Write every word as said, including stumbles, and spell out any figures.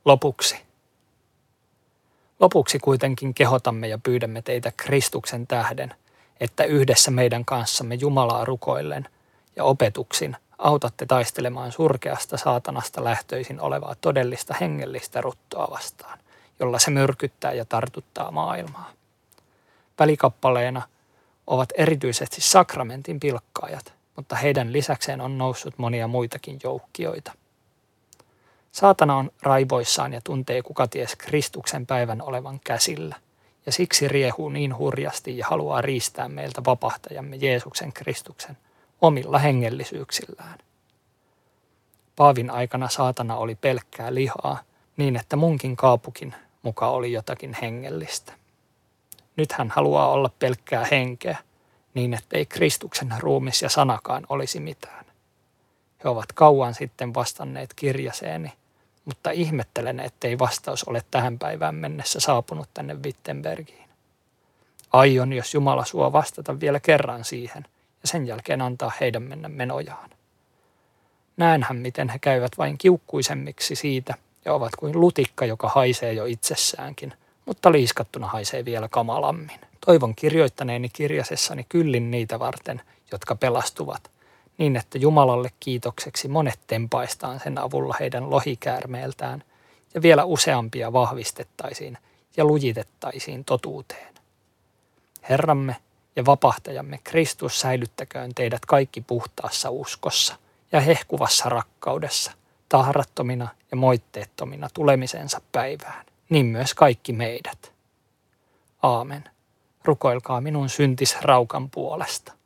Lopuksi. Lopuksi kuitenkin kehotamme ja pyydämme teitä Kristuksen tähden, että yhdessä meidän kanssamme Jumalaa rukoillen ja opetuksin autatte taistelemaan surkeasta saatanasta lähtöisin olevaa todellista hengellistä ruttoa vastaan, jolla se myrkyttää ja tartuttaa maailmaa. Välikappaleena ovat erityisesti sakramentin pilkkaajat, mutta heidän lisäkseen on noussut monia muitakin joukkioita. Saatana on raivoissaan ja tuntee kukaties Kristuksen päivän olevan käsillä, ja siksi riehuu niin hurjasti ja haluaa riistää meiltä vapahtajamme Jeesuksen Kristuksen omilla hengellisyyksillään. Paavin aikana saatana oli pelkkää lihaa, niin että munkin kaapukin muka oli jotakin hengellistä. Nyt hän haluaa olla pelkkää henkeä, niin ettei Kristuksen ruumis ja sanakaan olisi mitään. He ovat kauan sitten vastanneet kirjaseeni, mutta ihmettelen, ettei vastaus ole tähän päivään mennessä saapunut tänne Wittenbergiin. Aion, jos Jumala suo vastata vielä kerran siihen, ja sen jälkeen antaa heidän mennä menojaan. Näenhän, miten he käyvät vain kiukkuisemmiksi siitä, ja ovat kuin lutikka, joka haisee jo itsessäänkin, mutta liiskattuna haisee vielä kamalammin. Toivon kirjoittaneeni kirjasessani kyllin niitä varten, jotka pelastuvat, niin että Jumalalle kiitokseksi monet tempaistaan sen avulla heidän lohikäärmeeltään, ja vielä useampia vahvistettaisiin ja lujitettaisiin totuuteen. Herramme ja vapahtajamme Kristus säilyttäköön teidät kaikki puhtaassa uskossa ja hehkuvassa rakkaudessa, tahrattomina ja moitteettomina tulemisensa päivään, niin myös kaikki meidät. Aamen. Rukoilkaa minun syntisraukan puolesta.